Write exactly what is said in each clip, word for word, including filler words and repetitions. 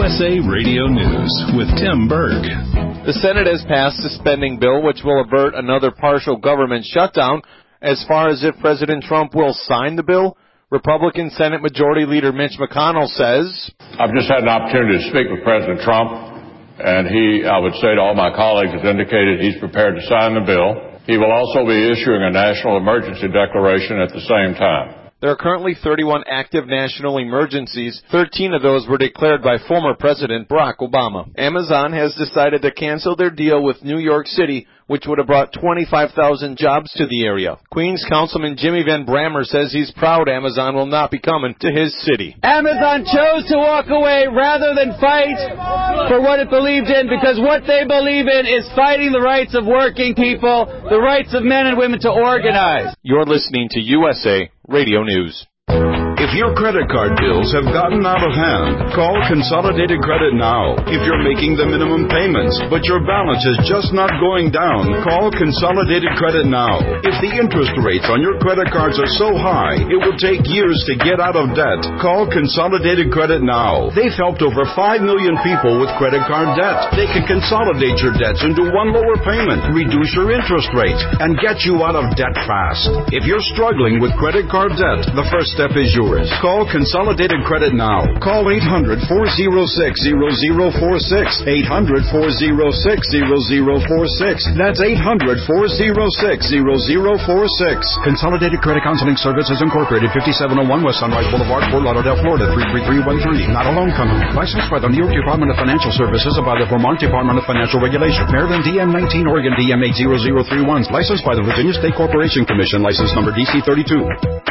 S A Radio News with Tim Berg. The Senate has passed a spending bill which will avert another partial government shutdown. As far as if President Trump will sign the bill, Republican Senate Majority Leader Mitch McConnell says, I've just had an opportunity to speak with President Trump, and he, I would say to all my colleagues, has indicated he's prepared to sign the bill. He will also be issuing a national emergency declaration at the same time. There are currently thirty-one active national emergencies. thirteen of those were declared by former President Barack Obama. Amazon has decided to cancel their deal with New York City, which would have brought twenty-five thousand jobs to the area. Queens Councilman Jimmy Van Brammer says he's proud Amazon will not be coming to his city. Amazon chose to walk away rather than fight for what it believed in, because what they believe in is fighting the rights of working people, the rights of men and women to organize. You're listening to U S A Radio News. If your credit card bills have gotten out of hand, call Consolidated Credit now. If you're making the minimum payments, but your balance is just not going down, call Consolidated Credit now. If the interest rates on your credit cards are so high, it will take years to get out of debt, call Consolidated Credit now. They've helped over five million people with credit card debt. They can consolidate your debts into one lower payment, reduce your interest rate, and get you out of debt fast. If you're struggling with credit card debt, the first step is yours. Call Consolidated Credit now. Call eight hundred, four oh six, zero zero four six. eight hundred, four oh six, zero zero four six. That's eight hundred, four oh six, zero zero four six. Consolidated Credit Counseling Services Incorporated, fifty-seven oh one West Sunrise Boulevard, Fort Lauderdale, Florida, three three three one three. Not a loan company. Licensed by the New York Department of Financial Services and by the Vermont Department of Financial Regulation. Maryland D M nineteen, Oregon D M eight zero zero three one. Licensed by the Virginia State Corporation Commission. License number D C thirty-two.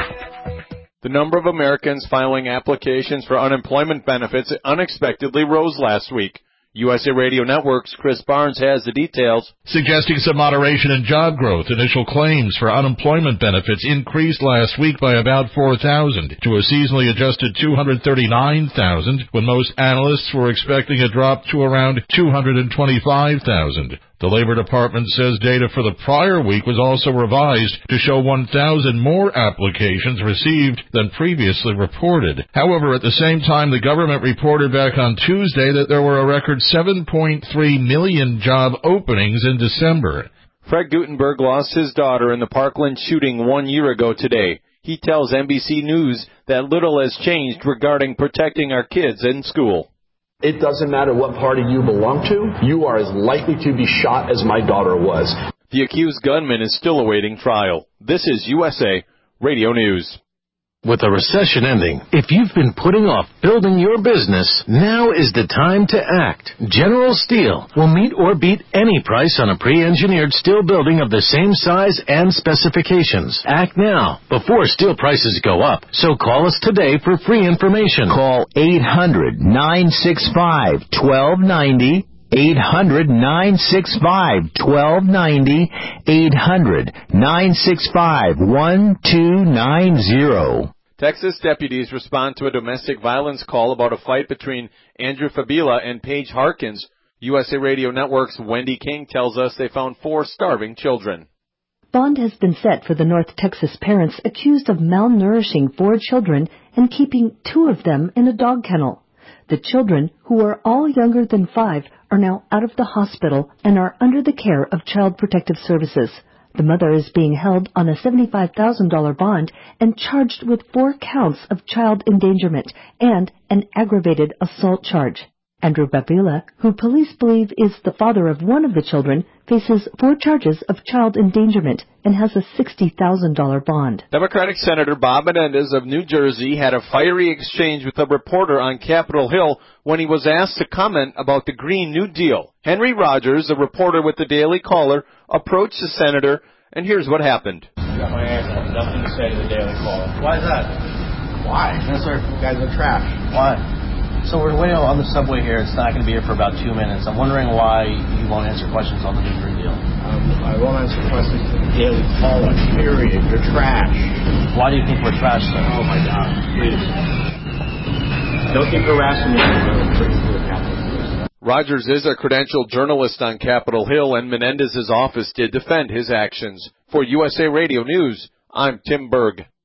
The number of Americans filing applications for unemployment benefits unexpectedly rose last week. U S A Radio Network's Chris Barnes has the details. Suggesting some moderation in job growth, initial claims for unemployment benefits increased last week by about four thousand to a seasonally adjusted two hundred thirty-nine thousand, when most analysts were expecting a drop to around two hundred twenty-five thousand. The Labor Department says data for the prior week was also revised to show one thousand more applications received than previously reported. However, at the same time, the government reported back on Tuesday that there were a record seven point three million job openings in December. Fred Guttenberg lost his daughter in the Parkland shooting one year ago today. He tells N B C News that little has changed regarding protecting our kids in school. It doesn't matter what party you belong to, you are as likely to be shot as my daughter was. The accused gunman is still awaiting trial. This is U S A Radio News. With the recession ending, if you've been putting off building your business, now is the time to act. General Steel will meet or beat any price on a pre-engineered steel building of the same size and specifications. Act now, before steel prices go up. So call us today for free information. Call eight hundred, nine six five, one two nine zero. eight hundred, nine six five, one two nine zero. eight hundred, nine six five, one two nine zero. Texas deputies respond to a domestic violence call about a fight between Andrew Fabila and Paige Harkins. U S A Radio Network's Wendy King tells us they found four starving children. Bond has been set for the North Texas parents accused of malnourishing four children and keeping two of them in a dog kennel. The children, who are all younger than five, are now out of the hospital and are under the care of Child Protective Services. The mother is being held on a seventy-five thousand dollars bond and charged with four counts of child endangerment and an aggravated assault charge. Andrew Babila, who police believe is the father of one of the children, faces four charges of child endangerment and has a sixty thousand dollars bond. Democratic Senator Bob Menendez of New Jersey had a fiery exchange with a reporter on Capitol Hill when he was asked to comment about the Green New Deal. Henry Rogers, a reporter with the Daily Caller, approached the senator, and here's what happened. I got my answer. I have nothing to say to the Daily Caller. Why is that? Why? That's our guys are trash. Why? So we're waiting on the subway here. It's not going to be here for about two minutes. I'm wondering why you won't answer questions on the New Green Deal. Um, I won't answer questions to the Daily Caller, period. You're trash. Why do you think we're trash, sir? Oh, my God. Please. Don't keep harassing me. Rogers is a credentialed journalist on Capitol Hill, and Menendez's office did defend his actions. For U S A Radio News, I'm Tim Berg.